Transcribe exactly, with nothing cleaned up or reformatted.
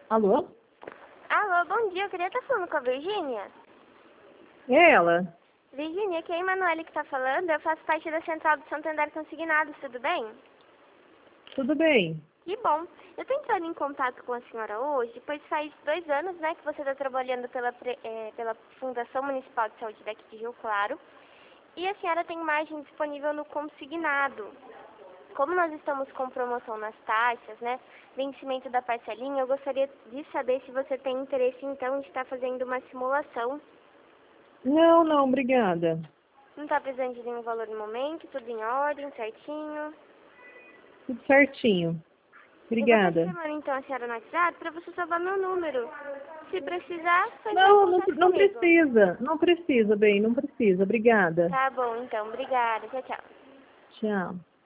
Alô? Alô, bom dia. Eu queria estar falando com a Virgínia. É ela? Virgínia, aqui é a Emanuele que está falando. Eu faço parte da Central do Santander Consignados, tudo bem? Tudo bem? Que bom. Eu estou entrando em contato com a senhora hoje, pois faz dois anos, né, que você está trabalhando pela, pre- eh, pela Fundação Municipal de Saúde daqui de Rio Claro. E a senhora tem margem disponível no consignado. Como nós estamos com promoção nas taxas, né, vencimento da parcelinha, eu gostaria de saber se você tem interesse, então, de estar fazendo uma simulação. Não, não, obrigada. Não está precisando de nenhum valor no momento, tudo em ordem, certinho. Tudo certinho. Eu vou estar Obrigada. chamando então a senhora no WhatsApp para você salvar meu número. Se precisar, só entrar em Não, não, contato não comigo. precisa. Não precisa, bem, não precisa. Obrigada. Tá bom, então. Obrigada. Tchau, tchau. Tchau.